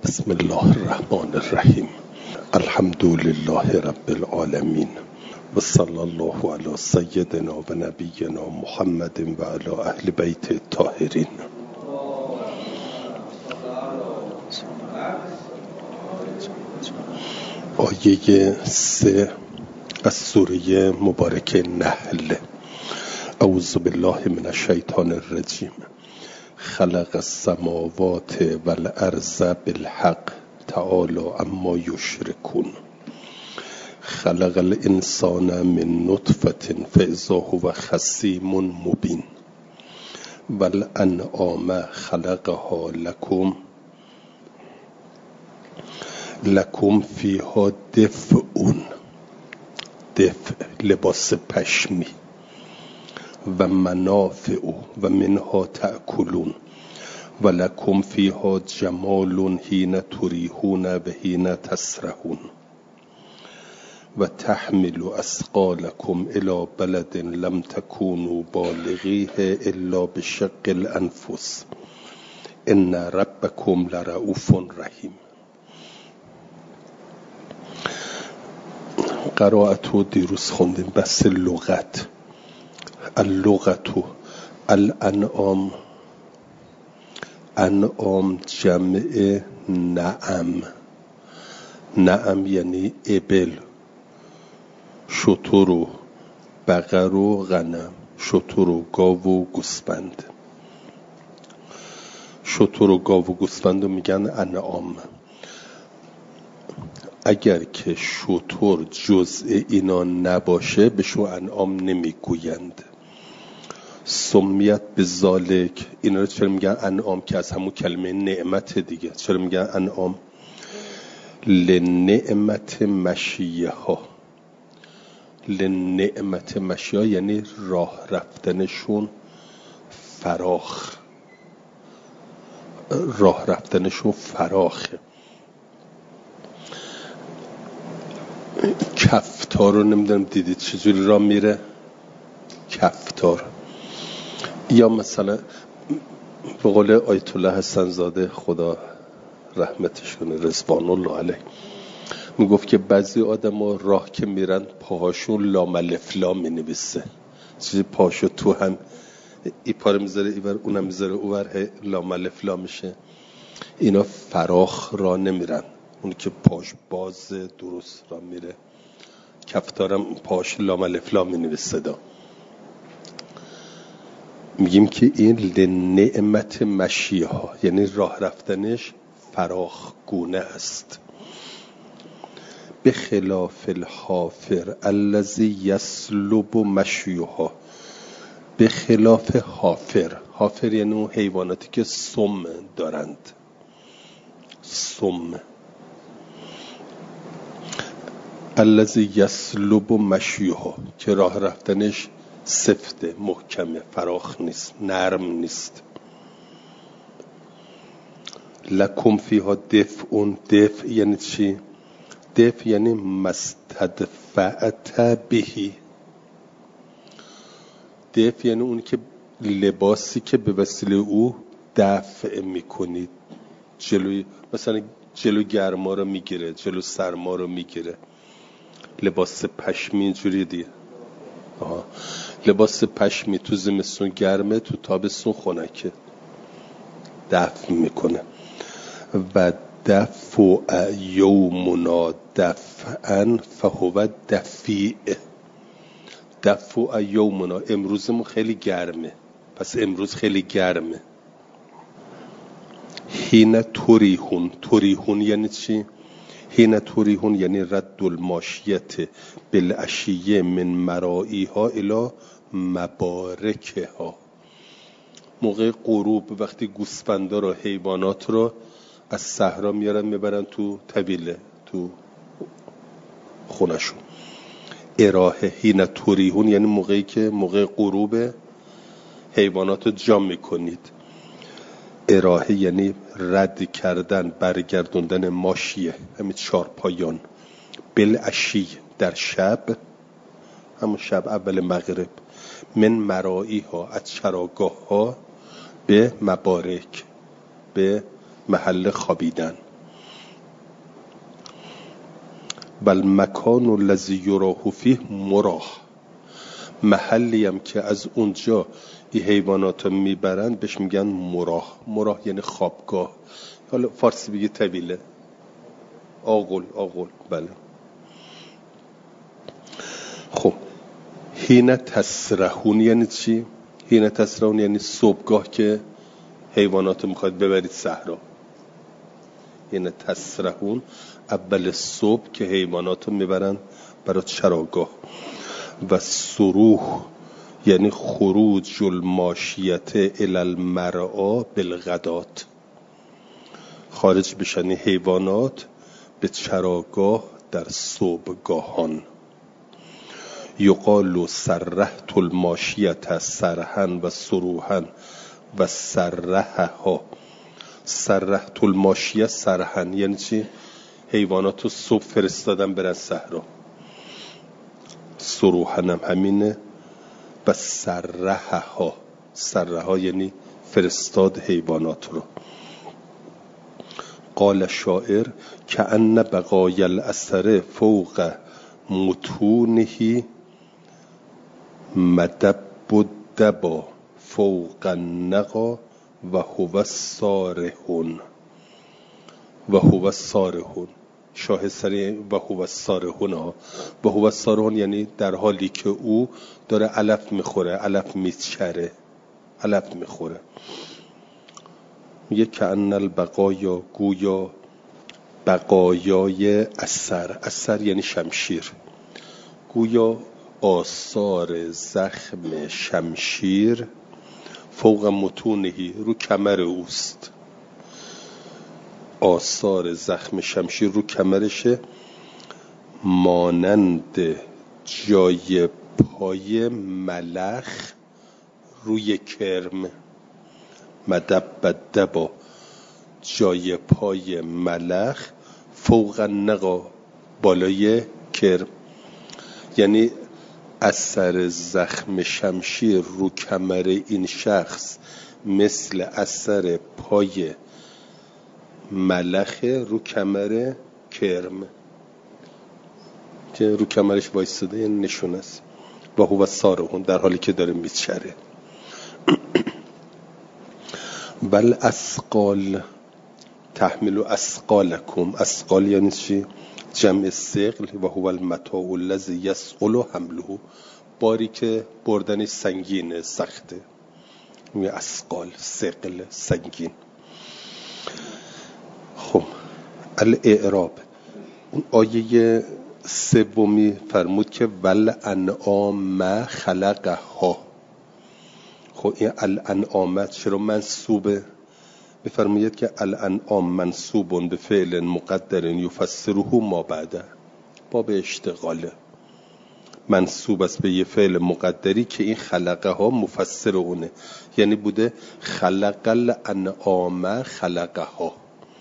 بسم الله الرحمن الرحیم. الحمد لله رب العالمین و صلی الله علی سیدنا و نبینا محمد و علی اهل بیت الطاهرین. آیه 3 از سوره مبارکه نحل. اعوذ بالله من الشیطان الرجیم. خلق السماوات والارض بالحق تعالی عما یشرکون. خلق الانسان من نطفة فاذا هو خصیم مبین. والانعام خلقها لکم فیها دفء لباس پشمی و منافع و منها تأکلون و لکم فیها جمال حین تریحون و حین تسرحون و تحمل اثقالکم الی بلد لم تکونوا بالغیه الا بشق الانفس ان ربکم لرؤوف رحیم. قرائتو دیروز خوندیم بس لغت. اللغت الانعام، انعام جمع نعم یعنی ابل، شتر و بقر و غنم، شتر و گاو و گوسفند. شتر و گاو و گوسفند رو میگن انعام. اگر که شتر جزء اینا نباشه بهشون انعام نمیگویند. سمیت به ذالک. اینا رو چرا میگن انعام؟ که از همون کلمه نعمت دیگه. چرا میگن انعام؟ لنعمت مشیه ها. لنعمت مشیه ها یعنی راه رفتنشون فراخ. راه رفتنشون فراخه. کفتار رو نمیدونم دیدید چجوری راه میره؟ کفتار. یا مثلا به قول آیت الله حسن زاده خدا رحمتش کنه رضوان الله علیه، میگفت که بعضی آدم‌ها راه که میرن پاهاشون لام الف لا مینویسه. چیزی پاشو تو هم ای پاره میذاره ایور اونم میذاره اوور لام الف لا میشه. اینا فراخ راه نمیرن. اون که پاش باز درست راه میره. کفتارم پاش لام الف لا مینویسه دا. میگیم که این لنعمت مشیه ها یعنی راه رفتنش فراخ گونه است. به خلاف الحافر الذی یسلب مشیها. به خلاف حافر. حافر یعنی اون حیواناتی که سم دارند. سم. الذی یسلب مشیها که راه رفتنش سفته، محکمه، فراخ نیست، نرم نیست. لکم فیها دفء یعنی چی؟ دفء یعنی مستدفعت بهی. دفء یعنی اون که لباسی که به وسیله او دفع میکنید. جلوی مثلا جلو گرما رو میگیره، جلو سرما رو میگیره. لباس پشمی اینجوری دیگه. لباس پشمی تو زمستون گرمه، تو تابستون خنکه. دفع میکنه. و دفع یومنا دفعا فهو دفیع. دفع یومنا امروزمون خیلی گرمه، پس امروز خیلی گرمه. حین تریحون یعنی چی؟ حین تریحون یعنی رد الماشیت بالعشیه من مرائیها الی مبارکها. موقع غروب وقتی گوسفندا رو، حیوانات رو از صحرا میارن میبرن تو طویله، تو خونشون. اراحه حین تریحون یعنی موقعی که موقع غروب حیوانات رو جمع میکنید. اراحه یعنی رد کردن، برگردوندن ماشیه، همین چارپایان. بالعشی در شب، همون شب اول مغرب. من مرایی ها از چراگاه ها به مبارک، به محل خوابیدن. بل مکان الذی یراه فیه مراه، محلی هم که از اونجا این حیوانات رو میبرن بهش میگن مراه. مراه یعنی خوابگاه، حالا فارسی بگی طویله، آغل. بله. خب حین تسرحون یعنی چی؟ حین تسرحون یعنی صبحگاه که حیوانات رو میخواید ببرید صحرا. حین تسرحون اول صبح که حیوانات رو میبرن برای چراگاه. و سروح یعنی خروج الماشیت الی المرعا بالغدات، خارج بشن حیوانات به چراگاه در صبحگاهان. یقال سرحت الماشیت سرحا و سروحا و سرحها. سرحت الماشیه سرحا یعنی چی؟ حیوانات رو صبح فرستادن برن صحرا. سروحا هم همینه. و سرحها، سرحها یعنی فرستاد حیوانات رو. قال شاعر کأن بقای الاثر فوق متونه مدب الدبا فوق النقا و هو الصارحون. و هو الصارحون، شاه سری و هو الصارحون ها. و هو الصارحون یعنی در حالی که او داره علف میخوره، علف میچره، علف میخوره. میگه کأن البقایا، گویا بقایای اثر، اثر یعنی شمشیر، گویا آثار زخم شمشیر فوق متونهی، رو کمر اوست. آثار زخم شمشیر رو کمرشه، مانند جای پای ملخ روی کرم. مدب الدبا، جای پای ملخ، فوق النقا، بالای کرم. یعنی اثر زخم شمشیر رو کمر این شخص مثل اثر پای ملخ رو کمر کرم که رو کمرش وایستاده، یعنی نشون است. و هو الصارحون، در حالی که داره میچره. بل اسقال تحمل اسقالکم، اسقال یعنی چی؟ جمع ثقل. و هو المتاع الذی یثقل حمله، باری که بردنش سنگینه، سخته. می اسقال، ثقل، سنگین. خب الاعراب، اون آیه سومی فرمود که ول انعام خلقها. خب این الانعام چرا منصوبه؟ بفرمایید که الانعام منصوب به فعل مقدر یفسره ما بعده، باب اشتغاله، منصوب است به یه فعل مقدری که این خلقه ها مفسر اونه، یعنی بوده خلق الانعام خلقه ها.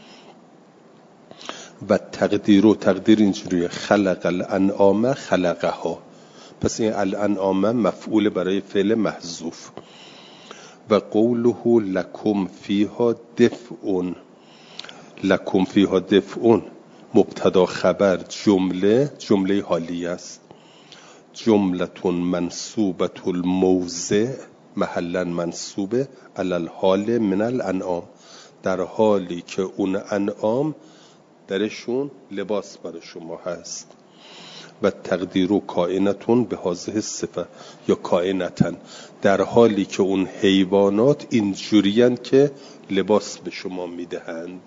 و تقدیر اینجوریه خلق الانعام خلقه ها. پس این الانعام مفعول برای فعل محذوف. و قوله لکم فیها دفعون، لکم فیها دفعون مبتدا خبر جمله حالی است. جملتون منصوبت الموضع محلا منصوبه علی الحال من الانعام، در حالی که اون انعام درشون لباس برای شما هست. و تقدیر و کائنتون به هذه صفه یا کائنتن، در حالی که اون حیوانات اینجورین که لباس به شما میدهند.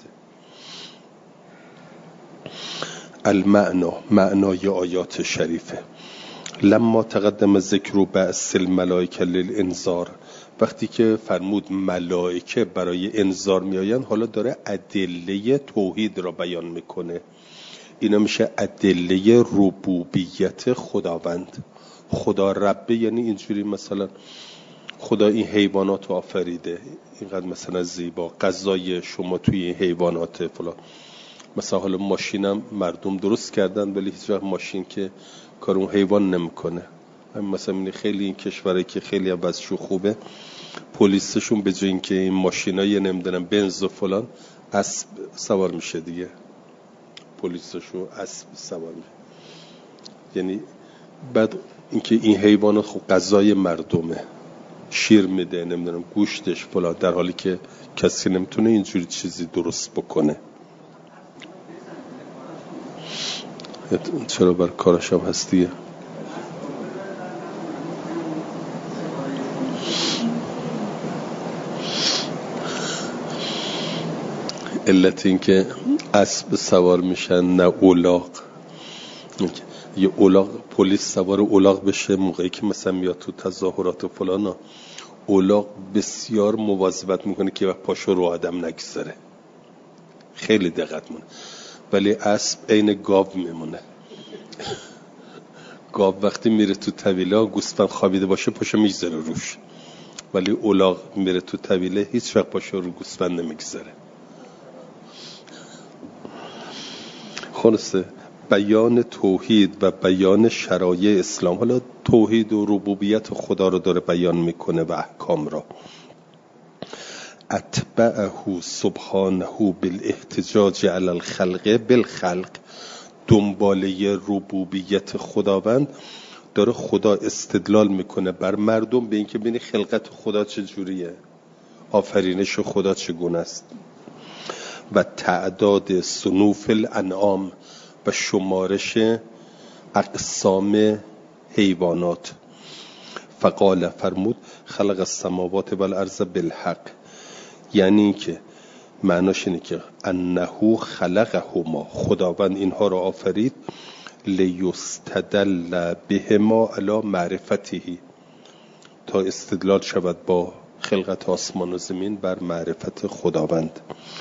المعنا، معنای آیات شریفه. لما تقدم ذکر بعث الملائکه للانذار، وقتی که فرمود ملائکه برای انذار میآیند، حالا داره ادله توحید را بیان میکنه. اینا میشه ادله ربوبیت خداوند. خدا ربه یعنی اینجوری، مثلا خدا این حیوانات رو آفریده اینقدر مثلا زیبا، غذای شما توی این حیوانات فلان. مثلا حالا ماشینم مردم درست کردن ولی هیچ وقت ماشین که کار اون حیوان نمیکنه. مثلا خیلی این کشوره که خیلی هم وضعشون خوبه، پلیسشون به جای اینکه این ماشینای نمیدونم بنز و فلان، اسب سوار میشه دیگه. پلیسشون اسب سوار میشه. یعنی بعد اینکه این حیوانات خب غذای مردمه، شیر میده، نمیدونم گوشتش فلان، در حالی که کسی نمیتونه اینجوری چیزی درست بکنه. چرا بر کارش هم هستیه؟ علت این که اسب سوار میشن نه اولاغ. یه اولاغ، پلیس سوار اولاغ بشه موقعی که مثلا میاد تو تظاهرات و فلانا، اولاغ بسیار مواظبت میکنه که پاشو رو آدم نگذاره، خیلی دقت مونه. ولی اسب عین گاو میمونه. گاو وقتی میره تو طویله گوسفند خوابیده باشه پاشو میگذاره روش، ولی اولاغ میره تو طویله هیچ وقت پاشو رو گوسفند نمیگذاره. خلاصه بیان توحید و بیان شرایع اسلام، حالا توحید و ربوبیت خدا رو داره بیان میکنه و احکام را. اتبعه سبحانه بالاحتجاج علی الخلق بالخلق، دنباله ربوبیت خداوند داره خدا استدلال میکنه بر مردم به اینکه ببینی خلقت خدا چجوریه، آفرینش خدا چگونه است، و تعداد صنوف الانعام و شمارش اقسام حیوانات. فقال فرمود خلق السماوات والارض بالحق، یعنی که معناش اینه که انه خلقهما، خداوند اینها را آفرید، لیستدل بهما علی معرفته، تا استدلال شود با خلقت آسمان و زمین بر معرفت خداوند.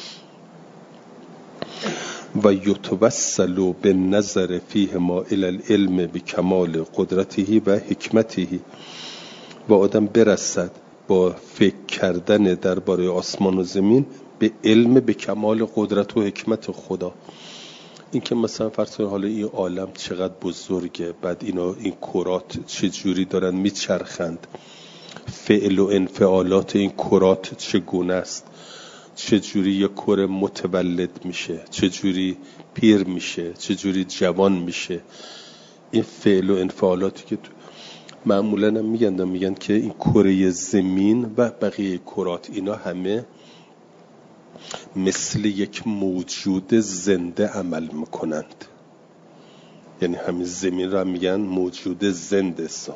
و یتوسل بالنظر فیهما الی العلم بکمال قدرته و حکمته، و آدم برسد با فکر کردن درباره آسمان و زمین به علم به کمال قدرت و حکمت خدا. این که مثلا فرض کن حالا این عالم چقدر بزرگه، بعد این کرات چجوری دارن میچرخند، فعل و انفعالات این کرات چگونه است، چجوری یک کره متولد میشه، چجوری پیر میشه، چجوری جوان میشه. این فعل و انفعالاتی که معمولا هم میگن که این کره زمین و بقیه کرات اینا همه مثل یک موجود زنده عمل میکنند. یعنی همین زمین رو هم میگن موجود زنده است.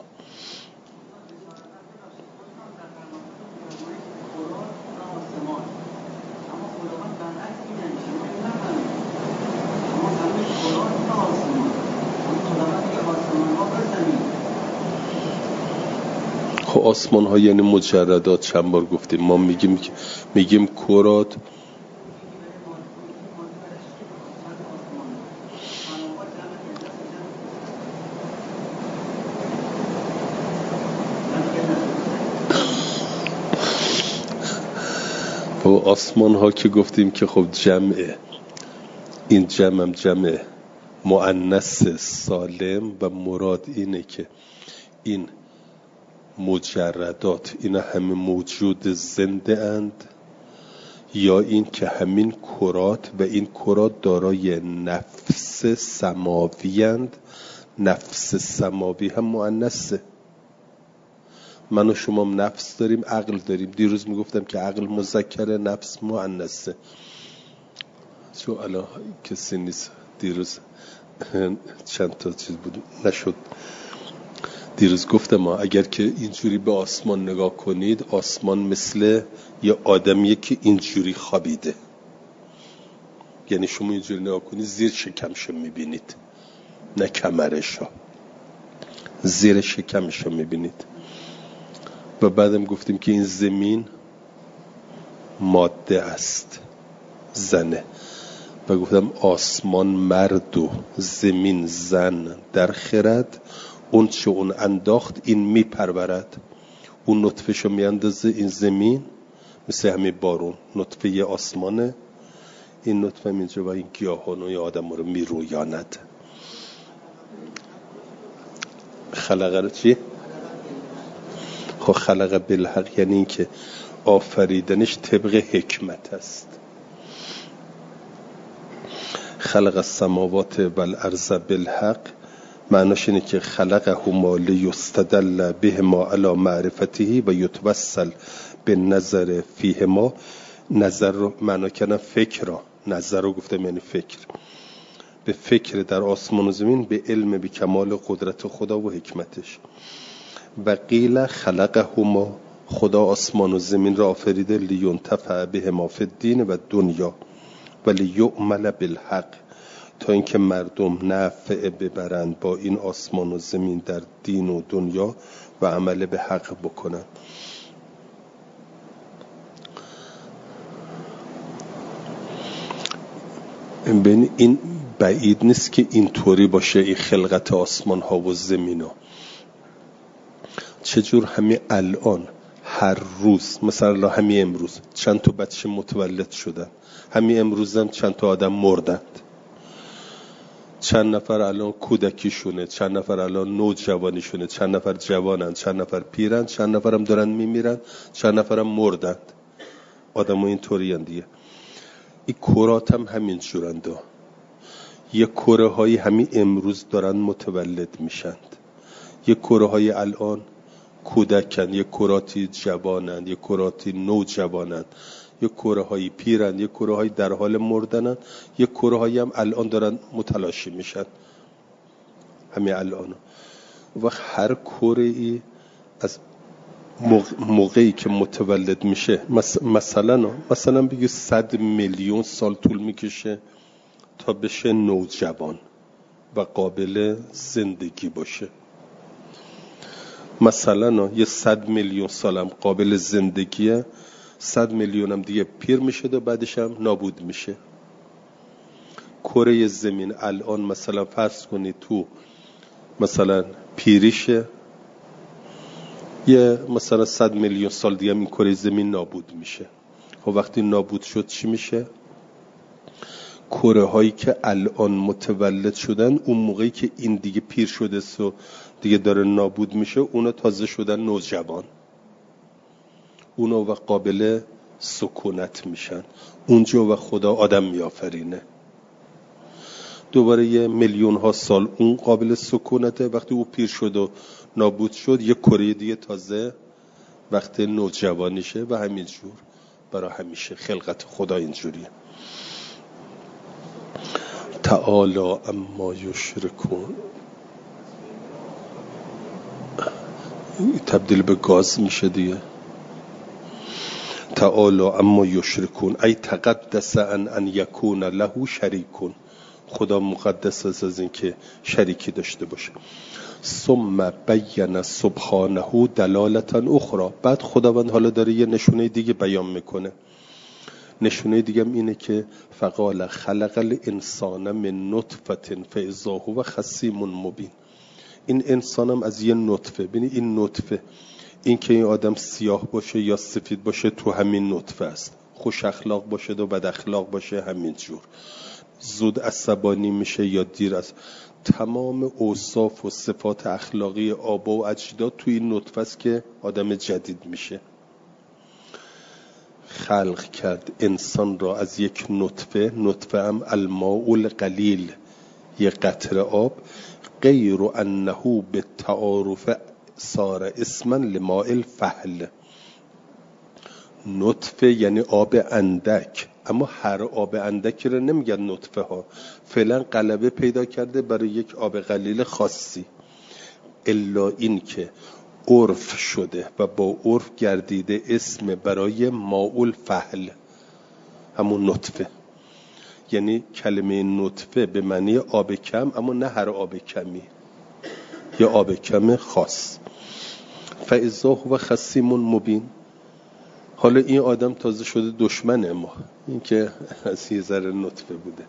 آسمان ها یعنی مجردات، چند بار گفتیم ما میگیم کرات. و آسمان ها که گفتیم که خب جمعه، این جمع مؤنث سالم، و مراد اینه که این مجردات اینا همه موجود زنده اند، یا این که همین کرات و این کرات دارای نفس سماوی اند. نفس سماوی هم مؤنثه. من و شما نفس داریم، عقل داریم. دیروز میگفتم که عقل مذکره، نفس مؤنثه. چون الان کسی نیست، دیروز چند تا چیز بود نشد. دیروز گفتم اگر که اینجوری به آسمان نگاه کنید، آسمان مثل یه آدمیه که اینجوری خوابیده. یعنی شما اینجوری نگاه کنید زیر شکمشو میبینید، نه کمرشو، زیر شکمشو میبینید. و بعدم گفتیم که این زمین ماده است، زنه. و گفتم آسمان مرد و زمین زن در خرد، اون چه اون انداخت این میپرورد. اون نطفهشو میاندازه این زمین، مثل همین بارون نطفه یه آسمانه، این نطفه اینجا و این گیاهان و آدم رو میرویاند. خلقه رو چی؟ خب خلقه بالحق یعنی این که آفریدنش طبق حکمت است. خلق السماوات والارض بالحق معناش اینه که خلقهما لیستدل بهما علی معرفته و یتوسل به نظر فیهما. نظر رو معنا کردن فکر را، نظر رو گفتم یعنی فکر، به فکر در آسمان و زمین، به علم به کمال قدرت خدا و حکمتش. و قیل خلقهما، خدا آسمان و زمین را آفریده لینتفع بهما فی الدین و دنیا و لیعمل بالحق، تا اینکه مردم نفع ببرند با این آسمان و زمین در دین و دنیا و عمل به حق بکنند. ببین این بعید نیست که اینطوری باشه، این خلقت آسمان ها و زمین ها. چجور همین الان هر روز، مثلا همین امروز چند تا بچه متولد شدن، همین امروز هم چند تا آدم مردند، چند نفر الان کودکیشونه، چند نفر الان نوجوانیشونه، چند نفر جوانند، چند نفر پیرند، چند نفر هم دارن میمیرن، چند نفر هم مردند. آدم ها اینطوری هستند دیگه. این کرات هم همین جورند، یه کره هایی همین امروز دارن متولد میشند، یه کره های الان کودکن، یه کراتی جوانند، یه کراتی نوجوانند، یه کره هایی پیرند، یه کره هایی در حال مردنند، یه کره هایی هم الان دارن متلاشی میشن همین الان. و هر کره ای از موقعی که متولد میشه، مثلا بگی 100 میلیون سال طول میکشه تا بشه نوجوان و قابل زندگی باشه. مثلا یه 100 میلیون سالم قابل زندگیه، 100 میلیون هم دیگه پیر میشه و بعدش هم نابود میشه. کره زمین الان مثلا فرض کنی تو مثلا پیریشه، یه مثلا 100 میلیون سال دیگه این کره زمین نابود میشه. و وقتی نابود شد چی میشه؟ کره هایی که الان متولد شدن، اون موقعی که این دیگه پیر شده و دیگه داره نابود میشه، اونا تازه شدن نوجوان، اونا و قابل سکونت میشن. اونجا و خدا آدم میآفرینه، دوباره یه میلیون ها سال اون قابل سکونته، وقتی او پیر شد و نابود شد یه کره دیگه تازه وقت نوجوانیشه و همینجور برای همیشه. خلقت خدا اینجوریه. تعالی اما یشرکون، تبدیل به گاز میشه دیگه. تعالی اما یشرکون ای تقدس ان یکون له شریکون، خدا مقدس است از این که شریکی داشته باشه. ثم بین سبحانه دلالتا اخرى، بعد خداوند حالا داره یه نشونه دیگه بیان میکنه. نشونه دیگه اینه که فقال خلق الانسان من نطفه فاذا هو خصیم مبین. این انسانم از یه نطفه، ببینید این نطفه، این که این آدم سیاه باشه یا سفید باشه تو همین نطفه است، خوش اخلاق باشه و بد اخلاق باشه همینجور، زود عصبانی میشه یا دیر است، تمام اوصاف و صفات اخلاقی آبا و اجداد توی این نطفه است که آدم جدید میشه. خلق کرد انسان را از یک نطفه، نطفه هم الماء القلیل، یک قطره آب، غیر انه به تعارف صار اسما لماء الفحل. نطفه یعنی آب اندک، اما هر آب اندکی رو نمیگن نطفه ها، فعلا غلبه پیدا کرده برای یک آب قلیل خاصی، الا این که عرف شده و با عرف گردیده اسم برای ماء الفحل، همون نطفه. یعنی کلمه نطفه به معنی آب کم، اما نه هر آب کمی، یا آب کم خاص. فاذا هو خصیم مبین. حالا این آدم تازه شده دشمن ما، این که از یه ذره نطفه بوده.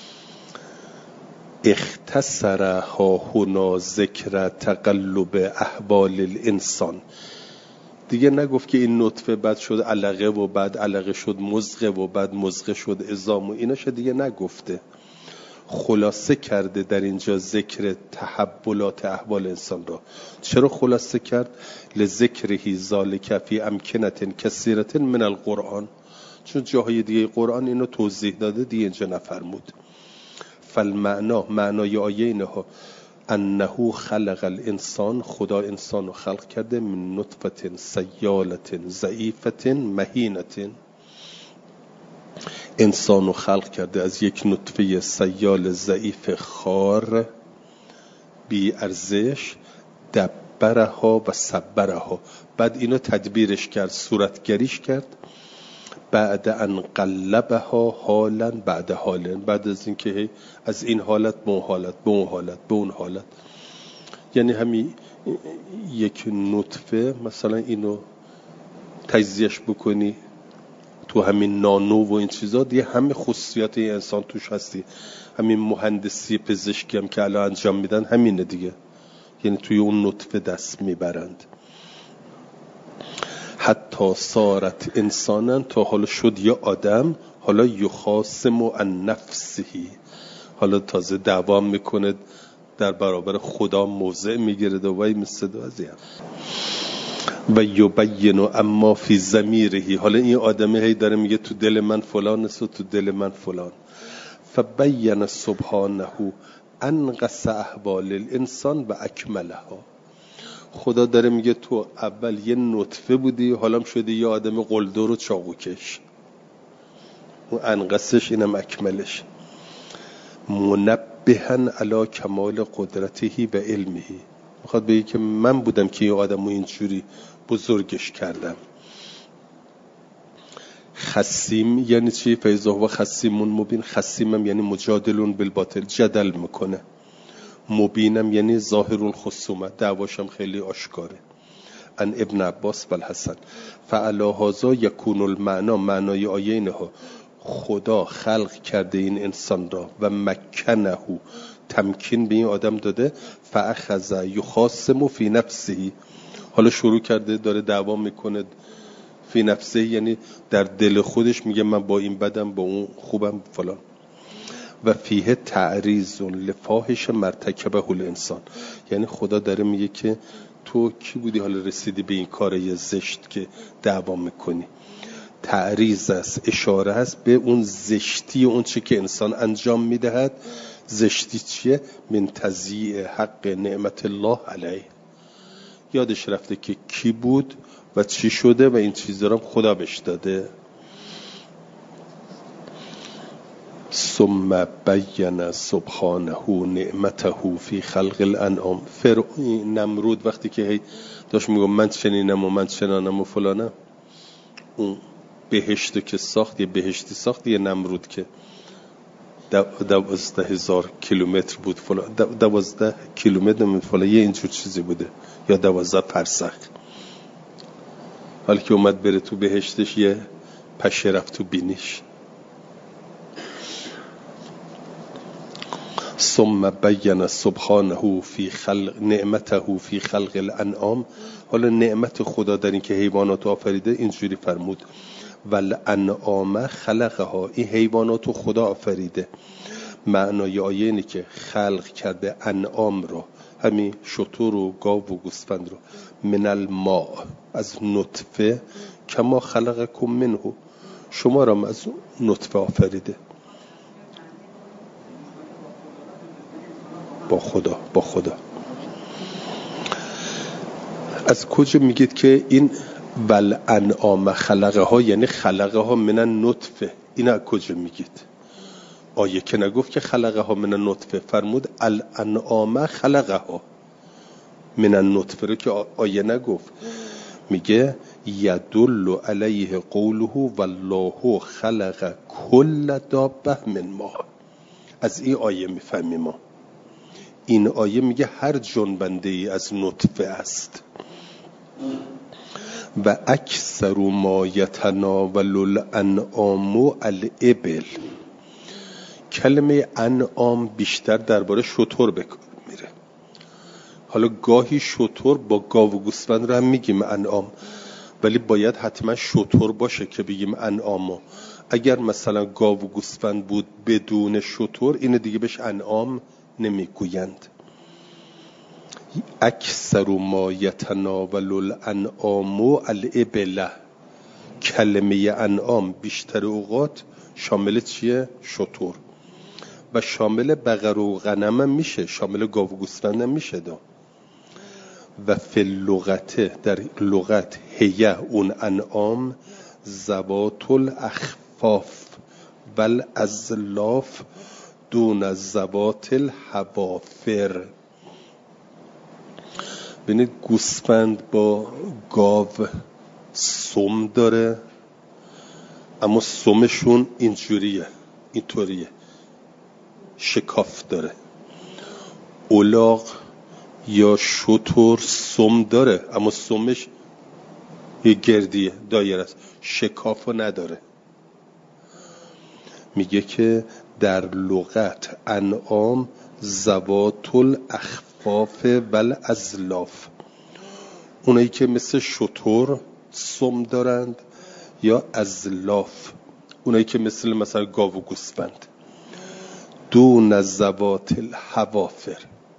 اختصر ها هنا ذکر تقلب احوال الانسان، دیگه نگفت که این نطفه بعد شد علقه و بعد علقه شد مضغه و بعد مضغه شد عظام و ایناش دیگه نگفته. خلاصه کرده در اینجا ذکر تحولات احوال انسان را. چرا خلاصه کرد؟ لذکره ذالک فی امکنة کثیرة من القرآن، چون جاهای دیگه قرآن اینو توضیح داده، دیگه اینجا نفرمود. فالمعنا، معنای آیه اینها انه خلق الانسان، خدا انسان رو خلق کرده من نطفه سیالت ضعیفه مهینه. انسان رو خلق کرده از یک نطفه سیال ضعیف خار بی ارزش، دبرها و صبرها، بعد اینو تدبیرش کرد، صورتگریش کرد، بعد ان قلبها حالا بعد حالا، بعد از اینکه از این حالت به اون حالت، به اون حالت، به اون حالت. یعنی همین یک نطفه مثلا اینو تجزیهش بکنی تو همین نانو و این چیزا دیگه همه خصوصیات این انسان توش هستی. همین مهندسی پزشکی هم که الان انجام میدن همینه دیگه، یعنی توی اون نطفه دست میبرند. حتی صارت انسانا، تا حالا شد یا آدم، حالا یخاصم عن نفسه، حالا تازه دعوا میکنه در برابر خدا، موضع میگیره و وای میسد و یبین اما فی ضمیره، حالا این آدمه هی داره میگه تو دل من فلان است و تو دل من فلان. فبین سبحانه انقص احوال الانسان و اکملها، خدا داره میگه تو اول یه نطفه بودی، حالا شدی یه آدم قلدر و چاقوکش. اون انقصش اینم اکملش. منبهن علی کمال قدرته و علمه، میخواد بگه که من بودم که یه آدم رو اینجوری بزرگش کردم. خصیم یعنی چی؟ فیضا هو خصیمون مبین. خصیمم یعنی مجادلون بالباطل، جدل میکنه. مبینم یعنی ظاهر الخصومه، دعواشم خیلی آشکاره. ان ابن عباس و الحسن فعلا هذا یکون المعنا، معنای آیه اینها خدا خلق کرده این انسان را و مکنه، تمکین به این آدم داده، فاخذ یخاصم فی نفسه، حالا شروع کرده داره دعوا میکنه فی نفسه، یعنی در دل خودش میگه من با این بدم، با اون خوبم فلان. و فیه تعریض لفاحش مرتکبه الانسان، یعنی خدا داره میگه که تو کی بودی حالا رسیدی به این کار زشت که دعوا میکنی. تعریض است، اشاره است به اون زشتی اون چی که انسان انجام میدهد. زشتی چیه؟ من تضییع حق نعمت الله علیه، یادش رفته که کی بود و چی شده و این چیزا رو خدا بهش داده. ثم بین سبحانه نعمته فی خلق الانعام. نمرود وقتی که داشت میگم من چنینم و من چنانم و فلانم، اون بهشت که ساخت، یه بهشتی ساخت، یه نمرود که 12,000 کیلومتر بود فلان، 12 کیلومتر نمید فلان، یه اینجور چیزی بوده، یا 12 فرسخ. حالا که اومد بره تو بهشتش یه پشه رفت تو بینیش. ثم بین سبحانه فی خلق نعمته فی خلق الانعام. حالا نعمت خدا در این که حیوانات آفریده اینجوری فرمود والانعام خلقها، این حیوانات خدا آفریده. معنای آیه اینه که خلق کرده انعام رو، همین شتر و گاو و گوسفند رو، من الماء، از نطفه، کما خلقکم منه، شما را از نطفه آفریده. با خدا از کجا میگید که این والانعام خلقه ها یعنی خلقه ها من النطفه؟ این از کجا میگید؟ آیه که نگفت که خلقه ها من النطفه، فرمود الانعام خلقه ها من النطفه رو که آیه نگفت. میگه یدل علیه قوله والله خلق کل دابه من ما. از این آیه میفهمیم ما، این آیه میگه هر جنبنده ای از نطفه است. و اکثر ما یتناول الانعام الابل، کلمه انعام بیشتر درباره شتر بکن میره. حالا گاهی شتر با گاو و گوسفند رو هم میگیم انعام، ولی باید حتما شتر باشه که بگیم انعام. اگر مثلا گاو و گوسفند بود بدون شتر، این دیگه بهش انعام نمیگویند. اکثر ما یتناول الانعام الابل، کلمه انعام بیشتر اوقات شامل چیه؟ شتر. و شامل بقر و غنم هم میشه، شامل گاو و گوسفند هم میشه دا. و فی اللغت، در لغت، هیه اون انعام ذوات الاخفاف بل ازلاف دون ذوات الحوافر. ببینید گوسفند با گاو سم داره، اما سمشون اینطوریه، شکاف داره. الاغ یا شتر سم داره، اما سمش یه گردیه، دایره است، شکافو نداره. میگه که در لغت انعام ذوات الاخفاف ول ازلاف، اونایی که مثل شتر سم دارند، یا ازلاف اونایی که مثلا گاو و گوسفند. دون ذوات الحوافر،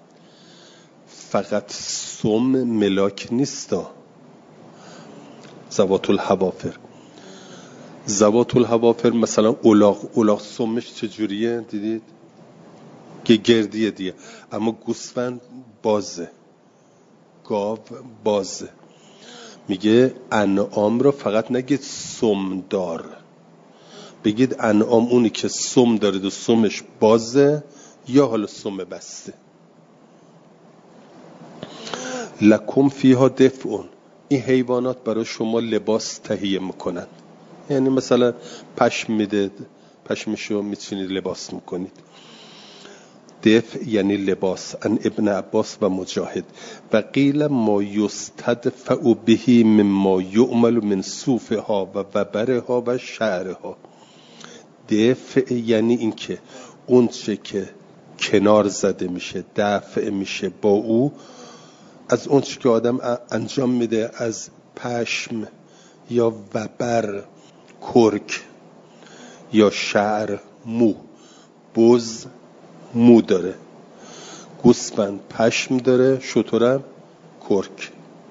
فقط سم ملاک نیستا. ذوات الحوافر مثلا الاغ سمش چجوریه دیدید؟ که گردیه دیگه، اما گوسفند بازه، گاو بازه. میگه انعام رو فقط نگید سم دار، بگید انعام اونی که سم داره و سمش بازه یا حالا سم بسته. لکم فیها دفعون، این حیوانات برای شما لباس تهیه میکنن، یعنی مثلا پشم میده، پشمشو میتونید لباس میکنید. دفع یعنی لباس. ان ابن عباس و مجاهد. و قیل ما یستدفع به مما یعمل من صوفها و وبرها و شعرها. دفع یعنی این که اون چه که کنار زده میشه، دفع میشه با او از اون چه که آدم انجام میده از پشم یا وبر کرک یا شعر مو. بز مو داره، گوسفند پشم داره، شترم کرک.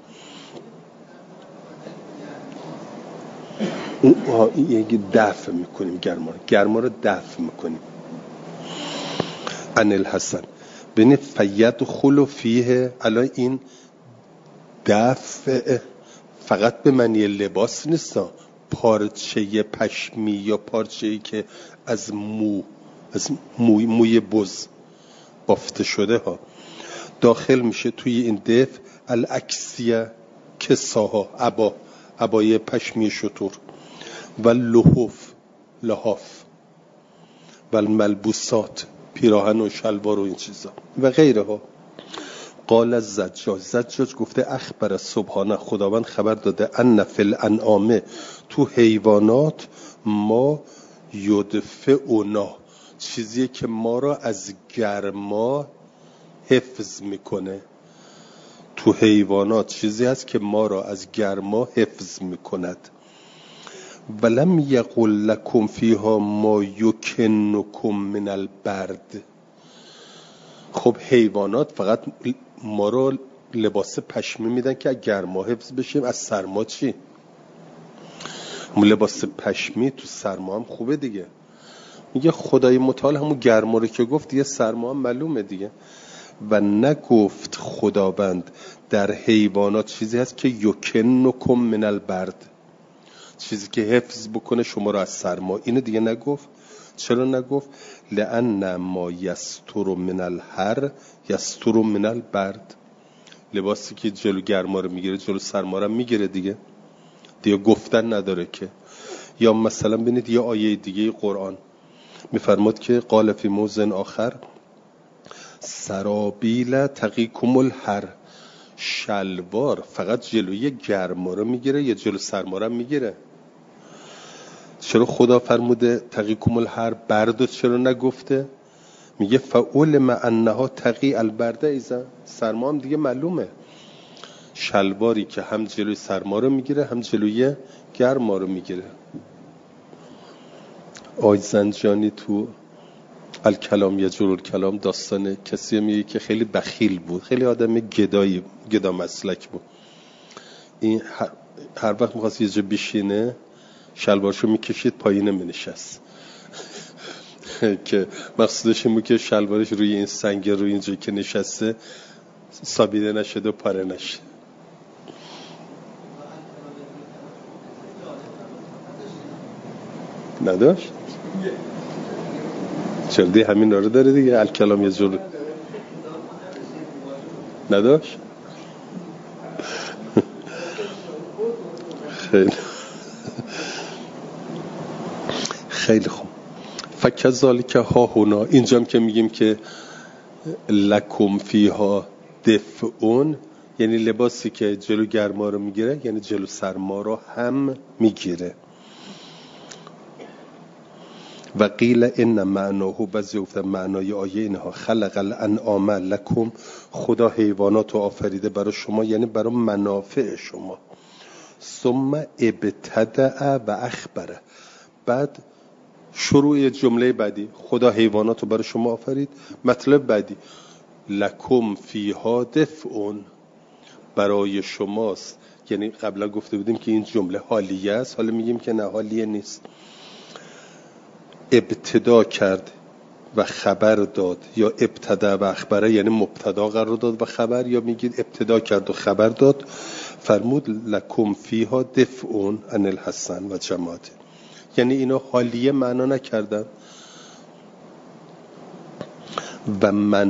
یکی دفع میکنیم گرما رو دفع میکنیم. ان الحسن ببینید فیدخل فیه، الان این دفع فقط به معنی لباس نیست، پارچه پشمی یا پارچه‌ای که از موی بز بافته شده ها داخل میشه توی این دفع. الاکسیه کساها، عبای پشمی شتر، و لحاف و الملبوسات، پیراهن و شلوار و این چیزا و غیره ها. قال زجاج گفته اخبر سبحانه، خداوند خبر داده، ان فی الانعام، تو حیوانات، ما یدفعنا، چیزیه که ما را از گرما حفظ میکنه. تو حیوانات چیزی هست که ما را از گرما حفظ میکند. ولم یقل لکم فیها ما یکنکم من البرد. خب حیوانات فقط ما را لباس پشمی میدن که از گرما حفظ بشیم، از سرما چی؟ لباس پشمی تو سرما هم خوبه دیگه. میگه خدای متعال همون گرما رو که گفت، یه سرما هم معلومه دیگه. و نگفت خداوند در حیوانات چیزی هست که یکنکم من البرد، چیزی که حفظ بکنه شما رو از سرما. اینو دیگه نگفت. چرا نگفت؟ لأن ما یستر من الحر یستر من البرد. لباسی که جلو گرما رو میگیره جلو سرما رو میگیره دیگه گفتن نداره که. یا مثلا ببینید یه آیه دیگه قرآن میفرماد که قال فی موضع آخر سرابیل تقیکم الحر، شلوار فقط جلوی گرما رو میگیره یا جلو سرما رو میگیره؟ چرا خدا فرموده تقیکم الحر، برد چرا نگفته؟ میگه فعلم انها تقی البرد ایزا، سرما هم دیگه معلومه، شلواری که هم جلوی سرما رو میگیره هم جلوی گرما رو میگیره. آی زنجانی تو الکلام یجر الکلام داستان کسی میگه که خیلی بخیل بود، خیلی آدم گدا مسلک بود. این هر وقت میخواست یه جا بشینه شلوارشو میکشید پایین منشست. که مقصودش این بود که شلوارش روی این سنگ روی اینجا که نشسته سابیده نشده و پاره نشه. نداشت؟ چردی همین رو داره دیگه. الکلام یه جور نداشت؟ خیلی خوب. فکذالک ها هنا، اینجام که میگیم که لکم فیها دفئون، یعنی لباسی که جلو گرما رو میگیره یعنی جلو سرما رو هم میگیره. و قیل ان معناه، بعضی گفتن معنای آیه اینها خلق الانعام لکم، خدا حیوانات رو آفریده برای شما یعنی برای منافع شما. ثم ابتدأ و اخبره، بعد شروع جمله بعدی خدا حیوانات رو برای شما آفرید. مطلب بعدی لکم فیها دفئون، برای شماست. یعنی قبلا گفته بودیم که این جمله حالیه است، حالا میگیم که نه حالیه نیست. ابتدا کرد و خبر داد، یا ابتدا و اخبره یعنی مبتدا قرار داد و خبر، یا میگید ابتدا کرد و خبر داد. فرمود لکم فیها دفئون عن الحسن و جماعت، یعنی اینا حالیه معنا نکردن. و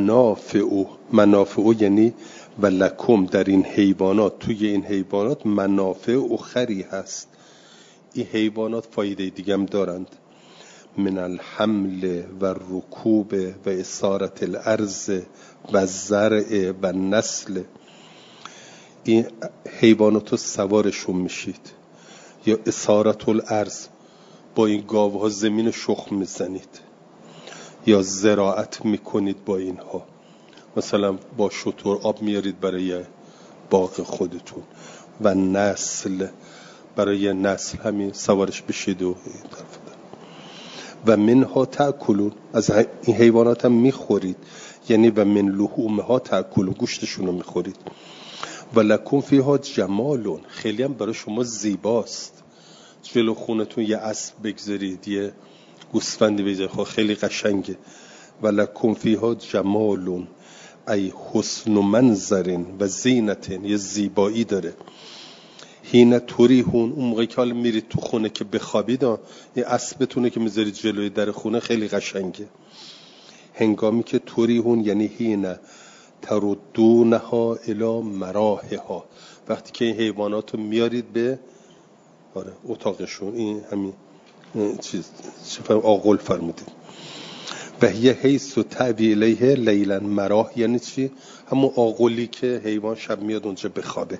منافع یعنی و لکم، در این حیوانات، توی این حیوانات منافع اخری هست. این حیوانات فایده دیگه هم دارند. من الحمل و رکوب و اسارت الارض و زرع و نسل. این حیوانات رو سوارشون میشید، یا اسارت الارض، با این گاوها زمین شخم میزنید، یا زراعت میکنید با اینها، مثلا با شتر آب میارید برای باغ خودتون. و نسل، برای نسل همین سوارش بشید و این طرف. و منها تأکلون، از این حیوانات هم میخورید، یعنی و من لحومها تأکلون، گوشتشون رو میخورید. و لکم فیها جمالون، خیلی هم برای شما زیباست. جلو خونتون یه اسب بگذارید، یه گوسفندی بگذارید، خیلی قشنگه. و لکم فیها جمالون ای حسن منظرین و زینتین، یه زیبایی داره. هین توریهون، اون موقعی که حالا میرید تو خونه که بخوابید، یه اسبتونه که میذارید جلوی در خونه خیلی قشنگه. هنگامی که توریهون یعنی هین تردونها الی مراحها، وقتی که این حیوانات رو میارید به اتاقشون. این همین چیز آغل فرمودید. و هی حیث و تعبی الیه لیلا مراح، یعنی چی؟ همون آغلی که حیوان شب میاد اونجا بخوابه.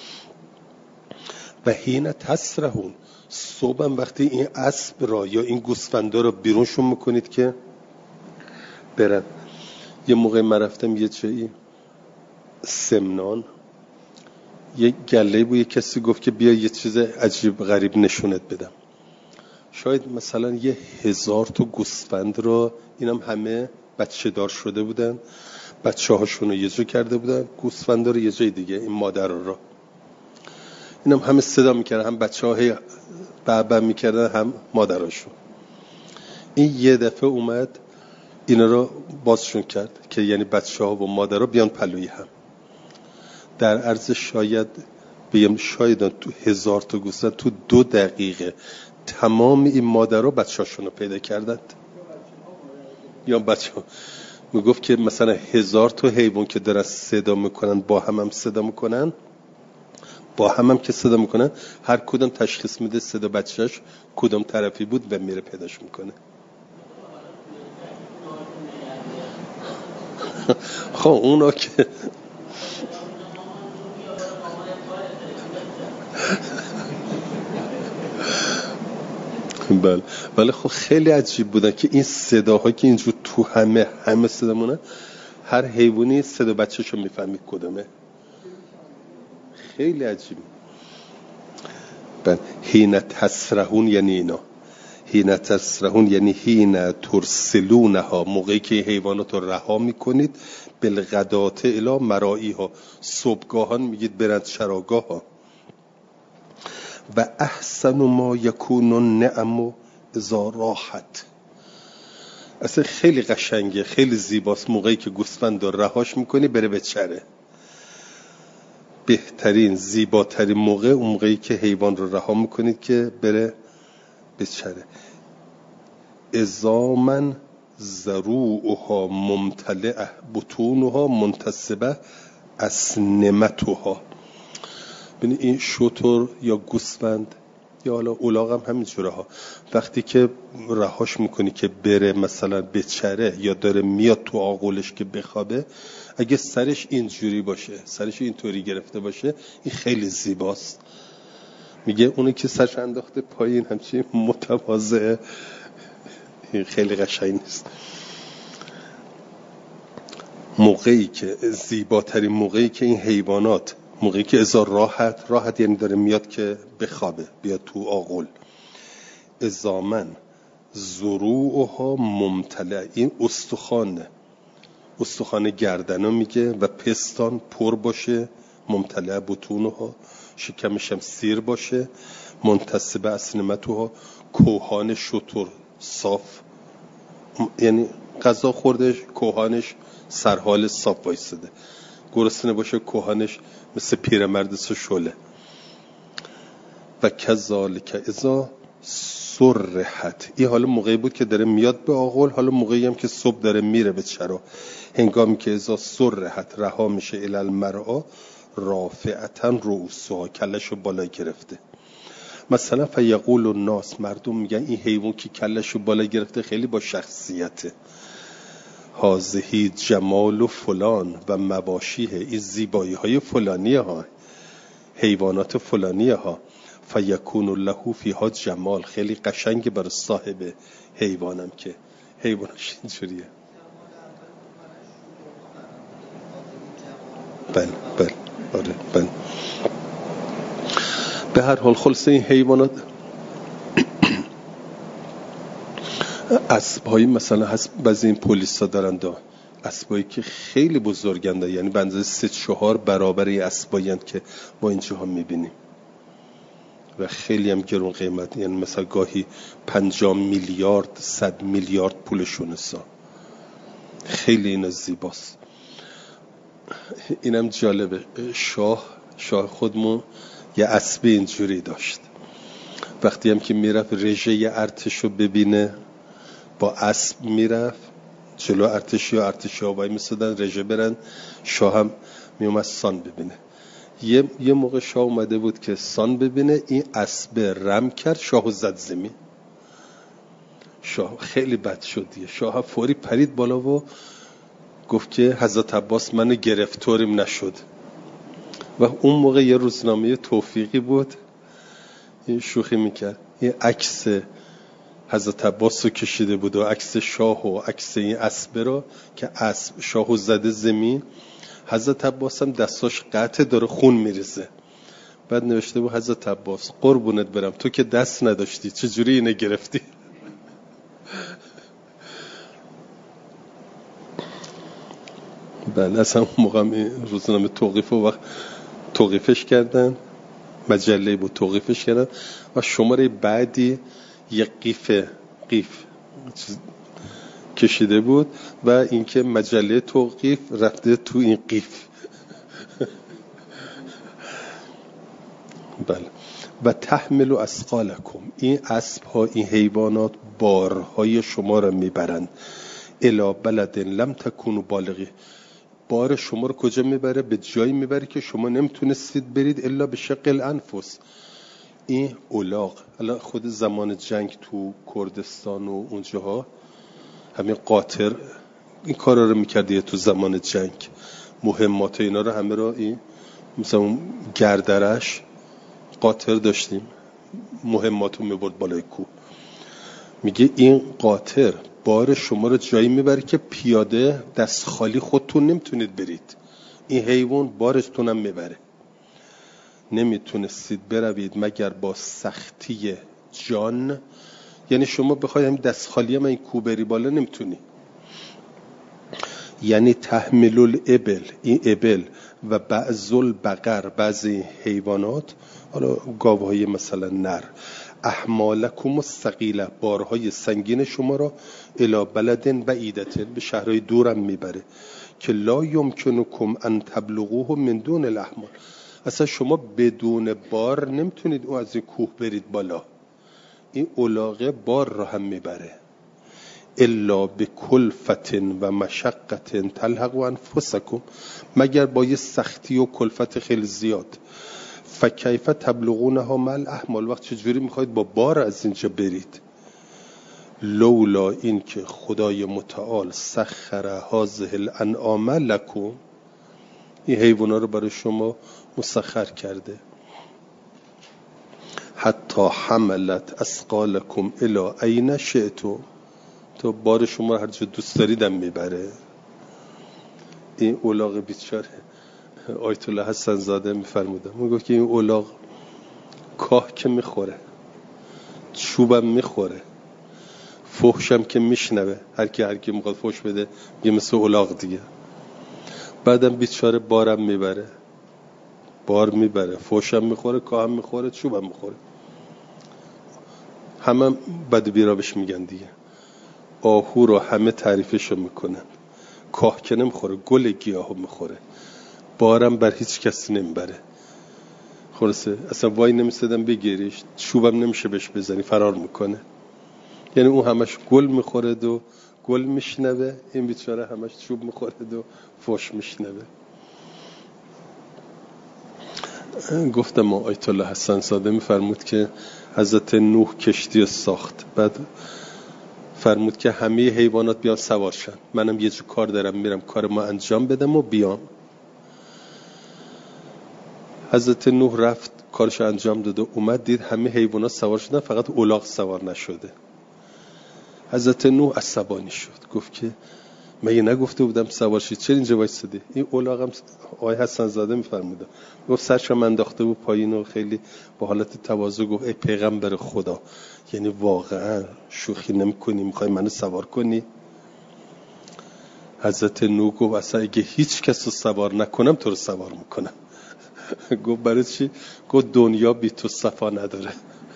و حین تسرحون، صبحم وقتی این اسب را یا این گوسفندا را بیرونشون میکنید که برن. یه موقع من رفتم یه جایی سمنان، یه گله بود، یه کسی گفت که بیا یه چیز عجیب غریب نشونت بدم. شاید مثلا 1000 تا گوسفند رو، اینم همه بچه دار شده بودن، بچه هاشون رو یه جا کرده بودن، گوسفندا رو یه جای دیگه، این مادر رو اینم همه صدا میکردن، هم بچه های بابا میکردن هم مادراشون. این یه دفعه اومد اینا رو بازشون کرد که یعنی بچه ها و مادر ها بیان پلوی هم. در عرض شاید تو 1000 تا گوسفند تو 2 دقیقه تمام این مادر ها بچه هاشون رو پیدا کردند. یا بچه ها میگفت که مثلا 1000 تا حیوان که دارن صدا میکنن، با هم صدا میکنن، با هم که صدا میکنن، هر کدوم تشخیص میده صدا بچهش کدوم طرفی بود و میره پیداش میکنه. خب اونا که بله خب خیلی عجیب بودن که این صداها که اینجور تو همه صدا مونه، هر حیوانی صدا بچه‌شو میفهمید کدومه. خیلی عجیب. حین تسرحون یعنی اینا، حین تسرحون یعنی حین ترسلونها، موقعی که حیوانات رو رها میکنید، بالغدات الی مرائیها، صبحگاهان میگید برند چراگاه ها. و احسن ما یکون النعم اذا راحت، اصلا خیلی قشنگه، خیلی زیباست موقعی که گوسفند رو رهاش میکنی بره بچره. بهترین زیباترین موقع اون موقعی که حیوان رو رها میکنید که بره بچره. اذا من ذروعها ممتلئه بطونها منتصبه اسنمتها. ببین این شتر یا گوسفند یا حالا الاغ هم همینجوره ها، وقتی که رهاش میکنی که بره مثلا بچره یا داره میاد تو آغولش که بخوابه، اگه سرش اینجوری باشه، سرش اینطوری گرفته باشه، این خیلی زیباست. میگه اونی که سرش انداخته پایین همچین متواضعه، این خیلی قشنگ نیست. موقعی که زیباترین موقعی که این حیوانات، موقعی که اذا راحت یعنی داره میاد که بخوابه، بیاد تو آغول. اذا من ضروعها ممتلئ، این استخوان گردنو میگه و پستان پر باشه، ممتلئ بطونها، شکمش هم سیر باشه، منتصب اسنمتها، کوهان شتر صاف، یعنی غذا خوردش کوهانش سرحال صاف وایساده، گرسنه باشه کوهانش مثل پیرمرد شله. و کذالک اذا سرحت، این حالا موقعی بود که داره میاد به آغول، حالا موقعی هم که صبح داره میره به چرا، هنگامی که اذا سرحت رها میشه الی المرعا رافعتا رؤوسها، کلشو بالا گرفته. مثلا فیقول الناس، مردم میگن این حیوان که کلشو بالا گرفته خیلی با شخصیته. هذه جمال فلان و مباشیه، این زیبایی های فلانیه ها، حیوانات فلانیه ها. فیکون له فیها جمال، خیلی قشنگه برای صاحب حیوانم که حیوانش اینجوریه. بله آره بله. به هر حال خلاصه این حیوانات اسبایی مثلا هست، بعضی این پلیسا دارن اسبایی که خیلی بزرگنده، یعنی به اندازه 3-4 برابر این اسبایی هستند که ما اینجا هم میبینیم و خیلی هم گرون قیمت، یعنی مثلا گاهی 50 میلیارد 100 میلیارد پولشون است. خیلی اینا زیباست. اینم جالبه، شاه خودمون یه اسب اینجوری داشت. وقتی هم که میرفت رژه ارتشو ببینه با اسب میرفت جلو ارتشی و ارتشی ها وای میسادن رژه برن، شاه هم میومد سان ببینه. یه موقع شاه اومده بود که سان ببینه، این اسب رم کرد، شاهو زد زمین. شاه خیلی بد شد دیگه. شاه فوری پرید بالا و گفت که حضرت عباس من گرفتاریم نشد. و اون موقع یه روزنامه توفیقی بود، این شوخی میکرد، این عکس حضرت عباس رو کشیده بود و عکس شاه و عکس این اسب رو که اسب شاهو زده زمین، حضرت عباس هم دستاش قطعه داره خون میریزه. بعد نوشته بود حضرت عباس قربونت برم تو که دست نداشتی چجوری اینه گرفتی؟ بله اصلا اون موقع روزنامه توقیف و وقت توقیفش کردن، مجله بود توقیفش کردن و شماره بعدی یک قیف کشیده بود و اینکه مجله توقیف رفته تو این قیف. بله. و تحمل اثقالکم، این اسب ها، این حیوانات بارهای شما را میبرند. الی بلد لم تکونوا بالغی، بار شما رو کجا میبره؟ به جایی میبره که شما نمیتونستید برید الا به شق الانفس. این الاغ الان خود زمان جنگ تو کردستان و اونجاها همین قاطر این کارا رو میکردی، تو زمان جنگ مهمات اینا رو همه رو این مثلا گردرش قاطر داشتیم، مهماتو میبرد بالای کوه. میگه این قاطر بار شما رو جایی میبره که پیاده دست خالی خودتون نمیتونید برید، این حیوان بارتون هم میبره. نمیتونستید بروید مگر با سختی جان، یعنی شما بخواید همین دست خالی هم این کوه بری بالا نمیتونی. یعنی تحمل الابل، این ابل و بعض البقر، بعضی حیوانات، حالا گاوهای مثلا نر، احمالکم الثقیله، بارهای سنگین شما را الی بلد بعیدة، به شهرهای دورم میبره که لا یمکنکم ان تبلغوه من دون الاحمال، اصلا شما بدون بار نمیتونید او از این کوه برید بالا، این الاغه بار را هم میبره. الا بکلفت و مشقت تلحق انفسکم، مگر با یه سختی و کلفت خیلی زیاد. فکیف تبلغونها مع الاحمال، وقت چجوری میخواید با بار از اینجا برید؟ لولا این که خدای متعال سخر هذه الانعام لکم، این حیوانا رو برای شما مسخر کرده. حتی حملت اثقالکم الی این شئتم، تو بار شما هر جا دوست داریدم میبره. این الاغ بیچاره آیت الله حسن زاده میفرمودن، میگه که این الاغ کاه که میخوره، چوبم میخوره، فحشم که میشنوه، هر کی میخواد فحش بده میگه مثل الاغ دیگه، بعدم بیچاره بارم میبره، بار میبره، فحشم میخوره، کاهم میخوره، چوبم میخوره، همه بد بیرابش میگن دیگه. آهو رو همه تعریفشو میکنن، کاه که نمیخوره، گل گیاهو میخوره، بارم بر هیچ کسی نمیبره. خلاصه اصلا وای نمیستدم بگیریش، چوبم نمیشه بهش بزنی، فرار میکنه. یعنی اون همش گل میخورد و گل میشنوه، این بیچاره همش چوب میخورد و فحش میشنوه. گفتم آیت الله حسن زاده میفرمود که حضرت نوح کشتی ساخت، بعد فرمود که همه حیوانات بیان سوار شن، منم یه جو کار دارم میرم کار ما انجام بدم و بیام. حضرت نوح رفت کارش انجام داد و اومد دید همه حیوانات سوار شدن، فقط الاغ سوار نشده. حضرت نوح عصبانی شد، گفت که مگه نگفته بودم سوار شید، چرا اینجا وایسادی؟ این الاغم آقای حسن زاده میفرموده، گفت سرشم انداخته بود پایین و خیلی با حالت تواضع گفت ای پیغمبر خدا، یعنی واقعا شوخی نمی‌کنی، می‌خوای منو سوار کنی؟ حضرت نوح گفت اصلا اگه هیچ کس رو سوار نکنم تو رو سوار میکنم. گفت برای چی؟ گفت دنیا بی تو صفا نداره.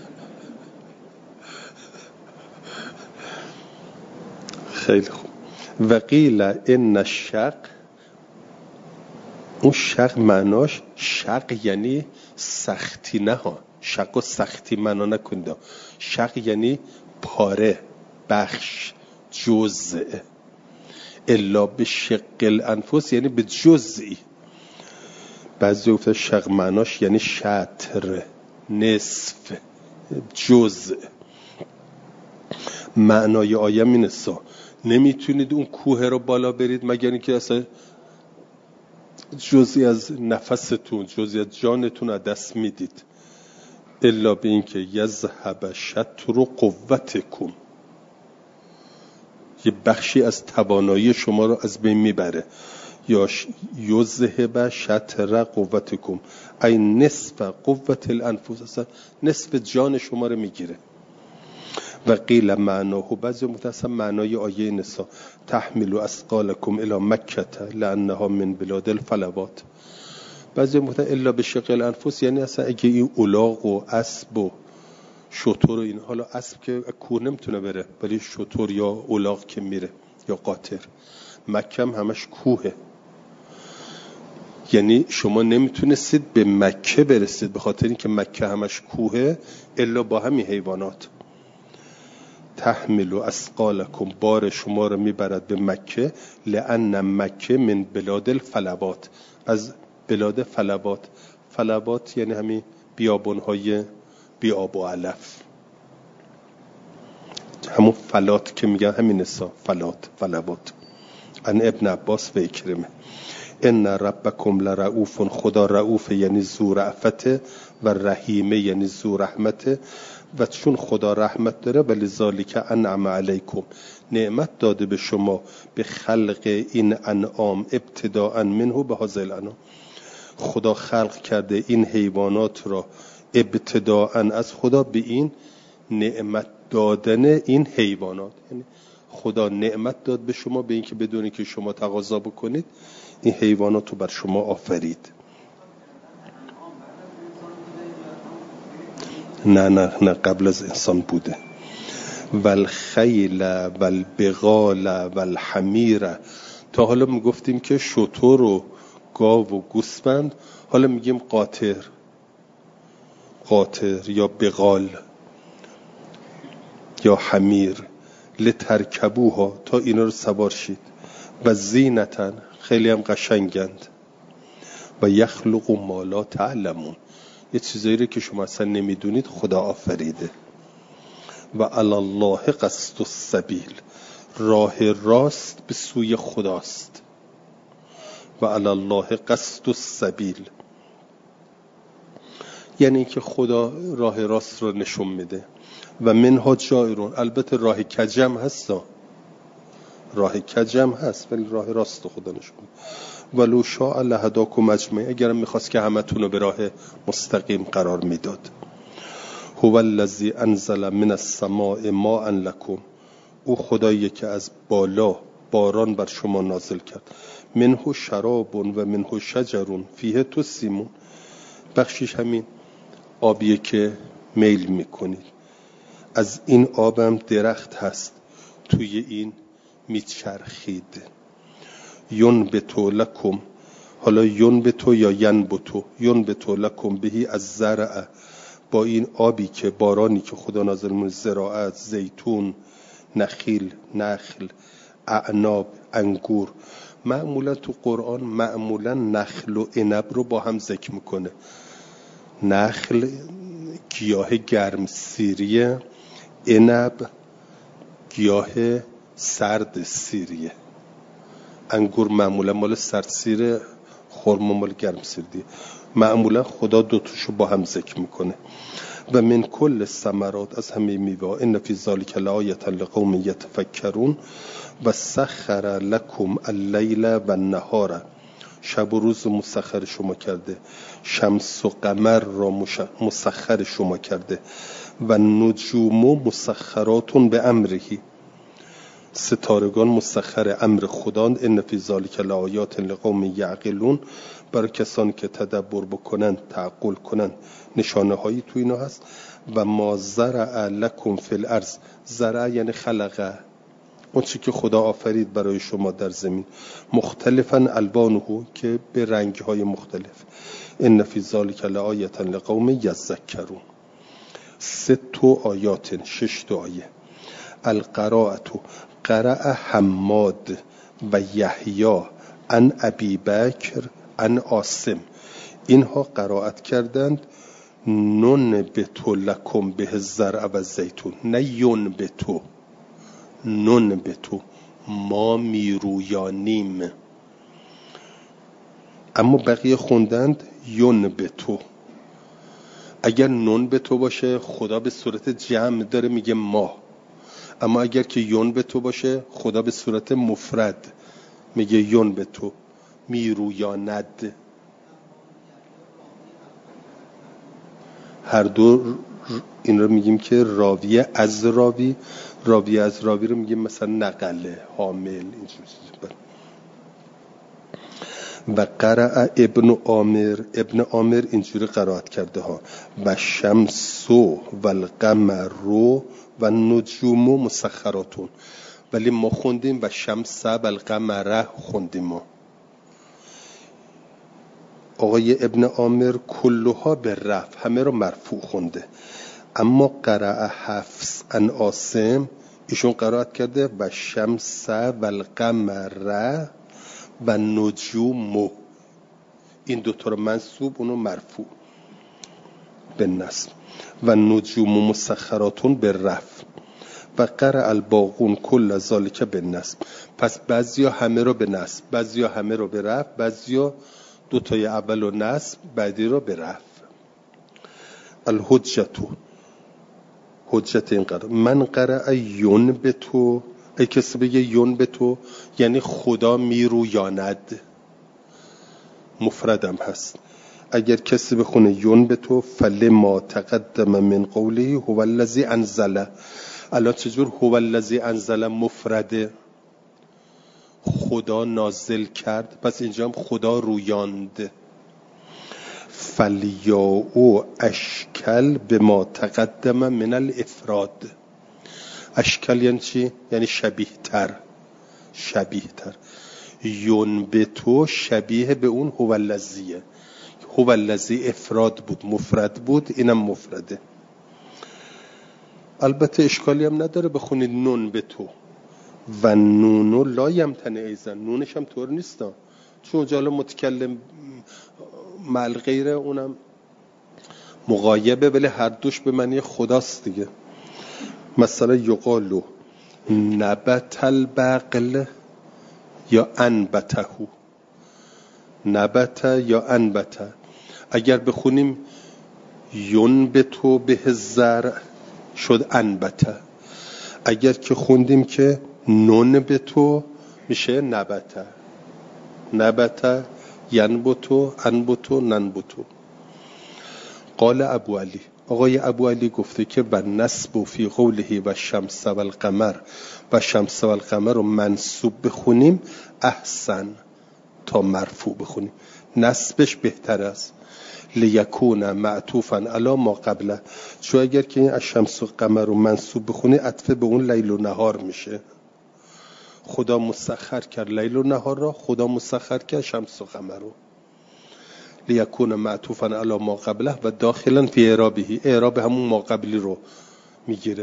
خیلی خوب. وقیل ان الشق، اون شق معناش شق یعنی سختی، نه ها، شق و سختی معنا نکنید، شق یعنی پاره، بخش، جزء. الا به شق الانفس یعنی به جزئی. بعضی گفتن شق معناش یعنی شطر، نصف، جزء. معنای آیه این است نمیتونید اون کوه رو بالا برید مگر اینکه اصلا جزئی از نفستون، جزئی از جانتون از دست میدید. الا به این که یذهب شطر قوتکم، یه بخشی از توانایی شما رو از بین میبره. یا یذهب شطر قوتکم ای نصف قوت الانفس، اصلا نصف جان شما رو میگیره. و قیل معناه، بعضی متأسم معنای آیه نساء تحمل اثقالکم الی مکه لانها من بلاد الفلوات. بعضی متأسم الا به شق الانفس یعنی اصلا اگه این الاغ و اسب و شتر و این، حالا اسب که کوه نمیتونه بره ولی شتر یا الاغ که میره یا قاطر، مکه هم همش کوهه، یعنی شما نمیتونستید به مکه برسید به خاطر اینکه مکه همش کوهه الا با همین حیوانات. تحمل اثقالکم، بار شما رو میبرد به مکه، لأن مکه من بلاد الفلوات، از بلاد فلوات. فلوات یعنی همین بیابونهای بی آب و علف، همون فلات که میگن همین نسا فلات، فلوات. ان ابن عباس و اکرمه ان ربکم لرؤوف، خدا رؤوف یعنی ذو رأفت و رحیمه یعنی ذو رحمت، و چون خدا رحمت داره ولی ذالک انعم علیکم، نعمت داده به شما به خلق این انعام ابتداء منه به هذا الانعام، خدا خلق کرده این حیوانات را ابتداء از خدا به این نعمت دادن این حیوانات، یعنی خدا نعمت داد به شما به این که بدونی که شما تقاضا بکنید این حیوانات رو بر شما آفرید. نه قبل از انسان بوده. والخیل والبغال والحمیر. تا حالا میگفتیم که شتر و گاو و گوسفند، حالا میگیم قاطر یا بغال یا حمیر. لترکبوها، تا اینا رو سوار شید. و زینتن، خیلی هم قشنگند. و یخلق ما لا تعلمون، یه چیزایی رو که شما اصلا نمیدونید خدا آفریده. و علی الله قصد السبیل، راه راست به سوی خداست. و علی الله قصد السبیل یعنی که خدا راه راست رو نشون میده. و منها جایرون، البته راه کجم هست، ولی راه راست خدا نشون میده. ولو شاء لهداکم اجمعین، اگرم میخواست که همتون رو به راه مستقیم قرار میداد. هو الذی انزل من السماء ماء لکم، او خداییه که از بالا باران بر شما نازل کرد. منه شراب و منه شجر فیه تسیمون، بخشش همین آبیه که میل میکنید. از این آبم درخت هست، توی این میچرخید. ینبتو لکم، حالا ینبتو یا ینبتو، ینبتو لکم بهی از زرع، با این آبی که بارانی که خدا نازل می‌کنه، زراعت، زیتون، نخیل، نخل، اعناب، انگور. معمولا تو قرآن معمولا نخل و عنب رو با هم ذکر میکنه. نخل گیاه گرم سیریه، عنب گیاه سرد سیریه، انگور معمولا مال سرد سیره، خرما مال گرم سیریه. معمولا خدا دوتاشو با هم ذکر میکنه. و من کل ثمرات، از همه میوه. ان فی ذلک لآیة لقوم یتفکرون. و سخر لکم اللیل و النهار، شب و روز مسخر شما کرده. شمس و قمر را مسخر شما کرده. و نجوم مسخرات به امرهی، ستارگان مسخر امر خداند. ان فی ذلک لآیات لقوم یعقلون، برای کسانی که تدبر بکنن، تعقل کنن، نشانه هایی تو اینا هست. و ما زرع لکم فی الارض، زرع یعنی خلقه، اون چی که خدا آفرید برای شما در زمین. مختلفا الوانه، که به رنگ های مختلف. ان فی ذلک لآیة لقوم یذکرون. 6 آیات، 6 آیه. القراءة، قرأ حماد و یحیی عن ابی بکر عن عاصم، اینها قرائت کردند. ننبتو لکم به الزرع و زیتون، نه ینبتو، ننبتو، ما میرویانیم. اما بقیه خوندند ینبتو. اگر ننبتو باشه خدا به صورت جمع داره میگه ما، اما اگر که ینبتو باشه خدا به صورت مفرد میگه ینبتو، میرویاند. هر دو این رو میگیم که راویه از راوی، راویه از راوی رو میگیم مثلا نقله، حامل، اینجور چیزا. و قرأ ابن عامر اینجوری قرائت کرده ها. و شمس و القمر و النجوم مسخراتون، ولی ما خوندیم و شمس و القمر خوندیم ما. آقای ابن عامر کلها به رفع، همه رو مرفوع خونده. اما قرأ حفص عن عاصم، ایشون قرائت کرده و شمس و القمر و نجوم، این دوتا رو منصوب، اونو مرفوع به نصب. و نجوم مسخراتون به رفع. و قرأ الباقون کل ذالک به نصب. پس بعضیا همه رو به نصب، بعضیا همه رو به رفع، بعضیا دوتای اول و نصب، بعدی رو به رفع. الحجتو، حجت این قرار. من قرأ ینبتو، ای کسی بگه ینبتو یعنی خدا میرویاند، مفردم هست. اگر کسی بخونه ینبتو فلما تقدم من قوله هو الذی انزل. الان چجور هو الذی انزل مفرده؟ خدا نازل کرد، پس اینجا هم خدا رویاند. فلیاء اشکل به ما تقدم من الافراد. اشکل یعنی چی؟ یعنی شبیه تر. ینبتو شبیه به اون هو الذیه. هو الذی افراد بود، مفرد بود، اینم مفرده. البته اشکالی هم نداره بخونید نون به تو و نونو لا یمتنع ایزن، نونش هم طور نیستا، چون جالا متکلم مع غیره اونم مغایبه، ولی هر دوش به معنی خداست دیگه. مثلا یقالو نبت البقل یا انبته، نبت یا انبته. اگر بخونیم ینبتو به زرع شد انبته، اگر که خوندیم که ننبتو میشه نبته، نبته ینبتو انبتو ننبتو. قال ابو علی، آقای ابو علی گفته که و نسب فی قوله و شمس و القمر، و شمس و القمر رو منصوب بخونیم احسن تا مرفوع بخونیم، نسبش بهتر است. لیکون معطوفا علی ما قبله، چون اگر که این الشمس و القمر رو منصوب بخونی عطف به اون لیل و نهار میشه. خدا مسخر کرد لیل و نهار را، خدا مسخر کرد شمس و قمر رو. لیکون معطوفا علی ما قبله و داخلا فی اعرابه، اعراب همون ما قبلی رو میگیره.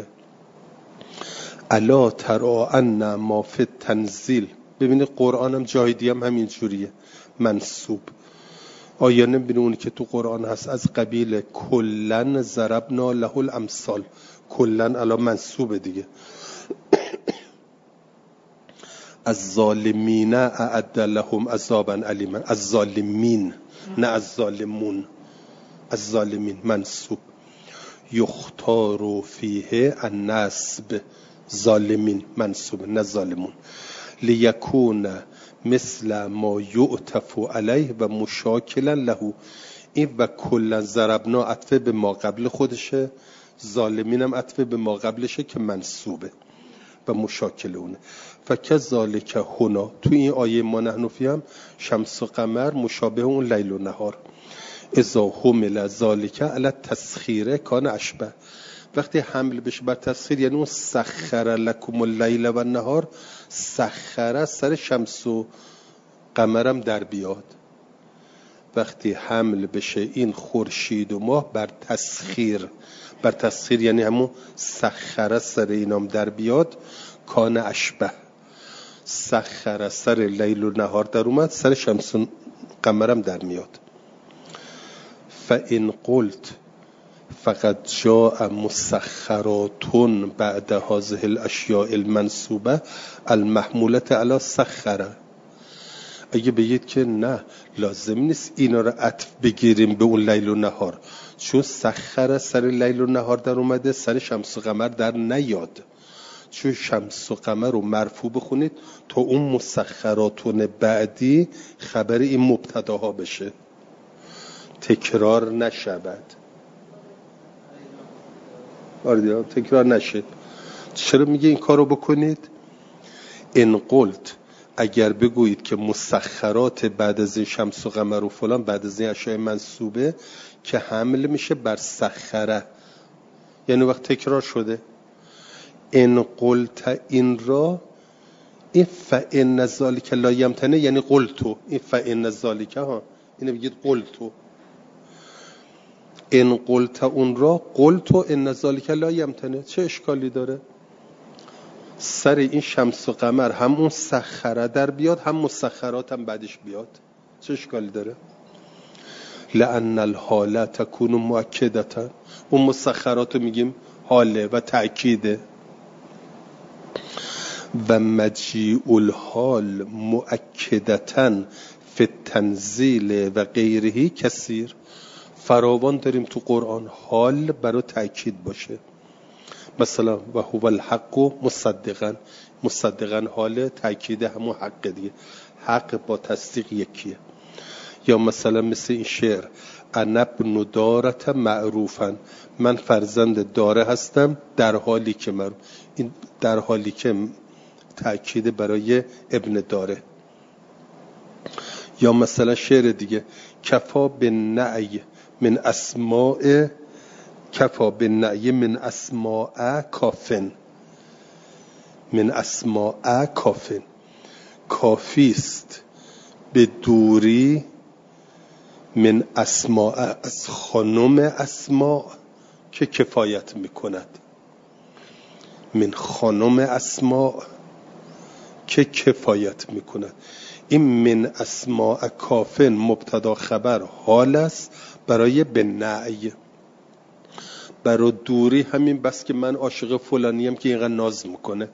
الا ترى ان ما فی التنزیل، ببینید قرآن هم جای دیگه هم همین جوریه منصوب. آیا نمیبینی اونی که تو قرآن هست از قبیل کلن ضربنا له الامثال، کلن الان منصوبه دیگه. از ظالمین اعد لهم عذابا الیما، از ظالمین نه از ظالمون، از ظالمین منصوب. یختار فیه النصب، ظالمین منصوب نه ظالمون. لیکون مثل ما یعطف علیه و مشاکلا له، این و کلا ضربنا عطف به ما قبل خودشه، ظالمین هم عطف به ما قبلشه که منصوبه و مشاکل اونه. فکذالک هنا، تو این آیه ما نحن فیهم شمس و قمر مشابه اون لیل و نهار. اذا حمل ذالک علی تسخیر کان اشبه، وقتی حمل بشه بر تسخیر یعنی اون سخر لکم اللیل و النهار، سخر سر شمس و قمرم در بیاد. وقتی حمل بشه این خورشید و ماه بر تسخیر، بر تسخیر یعنی همون سخر سر اینام در بیاد، کان اشبه، سخر سر لیل و نهار در اومد، سر شمس و قمرم در میاد. فان قلت فقد جاء مسخراتون بعد هذه الاشیاء المنصوبه المحموله علی سخره، اگه بگید که نه لازم نیست اینا رو عطف بگیریم به اون لیل و نهار، چون سخره سر لیل و نهار در اومده، سر شمس و قمر در نیاد، چون شمس و قمر رو مرفوع بخونید تا اون مسخراتون بعدی خبر این مبتداها بشه، تکرار نشود. آره تکرار نشه. چرا میگه این کارو بکنید؟ ان قلت، اگر بگویید که مسخرات بعد از این شمس و قمر و فلان بعد از این اشیاء منصوبه که حمل میشه بر سخره، یعنی وقت تکرار شده. ان قلت این را، این فان ذالک لا یمتنع یعنی قلتو، این فان ذالک ها اینو بگید قلتو. ان قلت اون را قلتو ان ذالک لا یمتنع، چه اشکالی داره؟ سر این شمس و قمر هم اون سخره در بیاد، هم مسخرات هم بعدش بیاد، چه اشکالی داره؟ لأن الحاله تکون مؤکدتا، اون مسخرات رو میگیم حاله و تأکیده. و مجیء الحال مؤکدتا فی التنزیل و غیره کثیر، فراوان داریم تو قرآن حال برای تأکید باشه. مثلا و هو الحق مصدقا، مصدقا حال تأکید همون حق دیگه، حق با تصدیق یکیه. یا مثلا مثل این شعر انا ابن دارة معروفا، من فرزند داره هستم در حالی که من، این در حالی که تأکید برای ابن داره. یا مثلا شعر دیگه کفا بالنعی من اسماء کفا بالنعی من اسماء کافن، من اسماء کافن، کافیست به دوری من اسماء از خانم اسماء که کفایت میکند، من خانم اسماء که کفایت میکند. این من اسماء کافن مبتدا خبر حال است برای بالنعی، برای دوری. همین بس که من عاشق فلانیم که اینقدر ناز میکنه.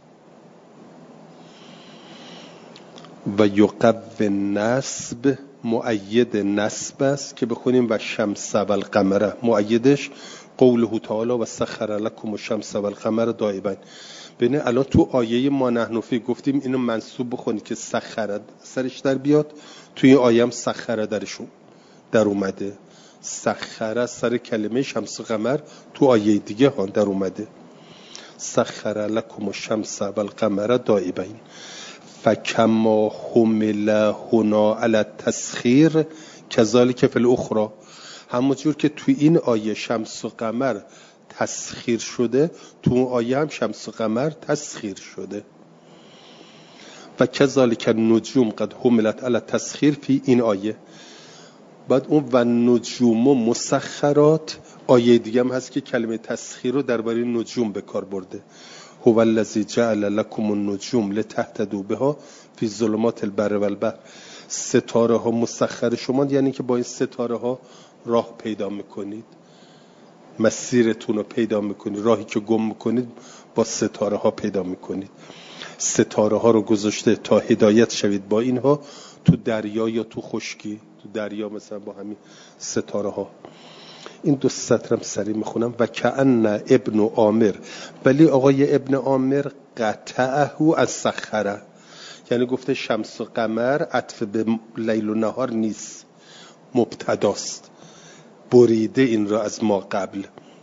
و یقوی نصب مؤید نصب است که بخونیم و شمس و القمر، مؤیدش قوله تعالی و سخر لکم الشمس و القمر دائبین. ببین الان تو آیه ما نحن فی گفتیم اینو منصوب بخونی که سخر سرش در بیاد، توی این آیه هم سخر درشون در اومده، سخر سر کلمه شمس و قمر تو آیه دیگه ها در اومده. سخر لکم الشمس و القمر دائبین فکما حمل هنا علی التسخیر کذالک فی الاخری. همونجور که توی این آیه شمس و قمر تسخیر شده، تو اون آیه هم شمس و قمر تسخیر شده. و کذالک النجوم قد حملت علی التسخیر فی این آیه. بعد اون و نجوم و مسخرات آیه دیگه هم هست که کلمه تسخیر رو درباره نجوم به کار برده. هو الذی جعل لکم النجوم لتهتدوا بها فی ظلمات البر و البحر. ستاره ها مسخر شما، یعنی که با این ستاره ها راه پیدا میکنید، مسیرتون رو پیدا میکنید، راهی که گم میکنید با ستاره ها پیدا میکنید. ستاره ها رو گذاشته تا هدایت شوید با اینها تو دریا یا تو خشکی. تو دریا مثلا با همین ستاره ها. این دو سطرم سریع میخونم. و کأن ابن عامر، ولی آقای ابن عامر قطعه از سخره، یعنی گفته شمس و قمر عطف به لیل و نهار نیست، مبتداست، بریده این را از ما قبل.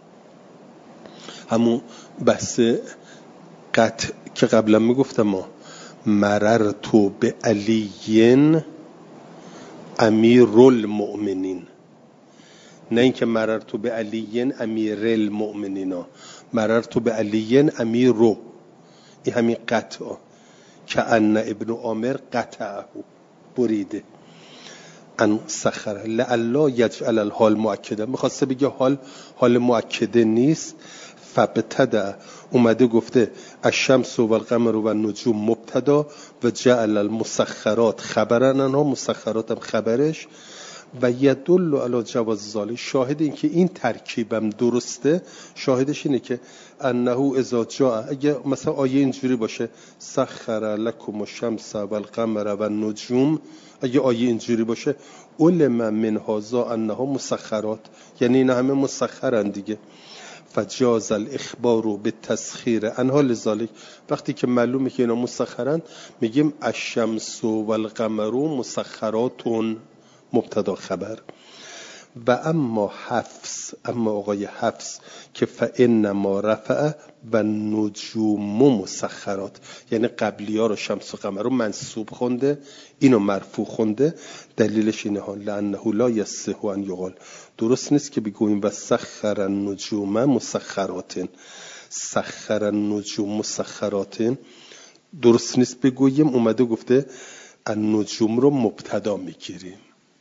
همون بحث قطع که قبلا میگفتم ما مررتو به علیین امیر المؤمنین، نه اینکه مررتو به علیین امیر المؤمنین، مررتو به علیین امیر رو. این همین قطع که ان ابن عامر قطعه بریده ان سخره لعلا یجعل الحال مؤکده. میخواسته بگه حال مؤکده نیست. فبتدع اومده گفته الشمس و القمر و النجوم مبتدا و جعل المسخرات خبرن انها، مسخرات هم خبرش. و یدل علی جواز ذالک، شاهد این که این ترکیبم درسته، شاهدش اینه که انه اذا جاء، اگه مثلا آیه اینجوری باشه سخر لکم الشمس و القمر و النجوم، اگه آیه اینجوری باشه علم من هذا انها مسخرات، یعنی این همه مسخرن دیگه. فجاز الاخبار بالتسخیر انها لذالک. وقتی که معلومه که اینا مسخرن میگیم الشمس و القمر مسخراتون، مبتدا خبر. و اما حفص، اما آقای حفص که فانما رفع و نجوم مسخرات، یعنی قبلی ها رو شمس و قمر رو منصوب خونده، اینو مرفوع خونده. دلیلش اینه ها لانه لا یصح ان یقال، درست نیست که بگوییم و سخر النجوم مسخرات، سخر النجوم مسخرات درست نیست بگوییم. اومده گفته النجوم رو مبتدا میگیریم.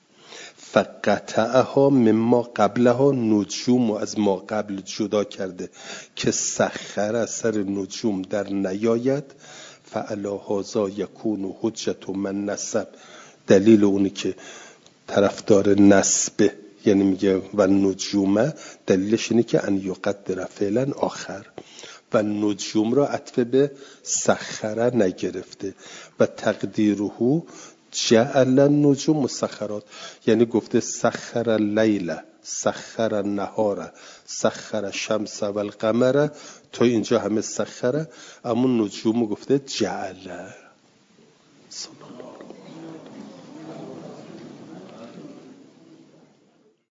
فقطعها مما قبلها، نجوم و از ما قبل جدا کرده که سخر اثر نجوم در نیاید. فعلا هذا یکون حجت من نسب، دلیل اونی که طرفدار نسبه، یعنی میگه و نجوم، دلیلش اینه که ان یقدر فعلا آخر و نجوم را عطف به سخره نگرفته. و تقدیره جعل النجوم مسخرات، یعنی گفته سخر اللیل، سخر النهار، سخر الشمس و القمر، تا اینجا همه سخره، اما نجوم گفته جعل.